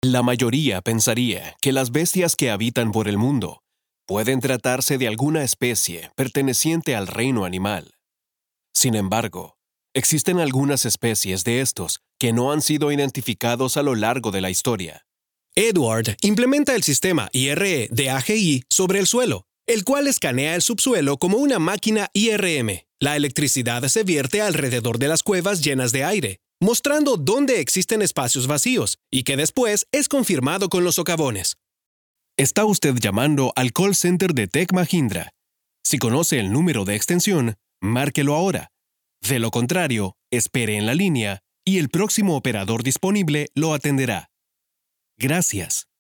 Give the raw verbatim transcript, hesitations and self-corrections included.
La mayoría pensaría que las bestias que habitan por el mundo pueden tratarse de alguna especie perteneciente al reino animal. Sin embargo, existen algunas especies de estos que no han sido identificados a lo largo de la historia. Edward implementa el sistema I R E de A G I sobre el suelo, el cual escanea el subsuelo como una máquina I R M. La electricidad se vierte alrededor de las cuevas llenas de aire, mostrando dónde existen espacios vacíos, y que después es confirmado con los socavones. Está usted llamando al call center de Tech Mahindra. Si conoce el número de extensión, márquelo ahora. De lo contrario, espere en la línea y el próximo operador disponible lo atenderá. Gracias.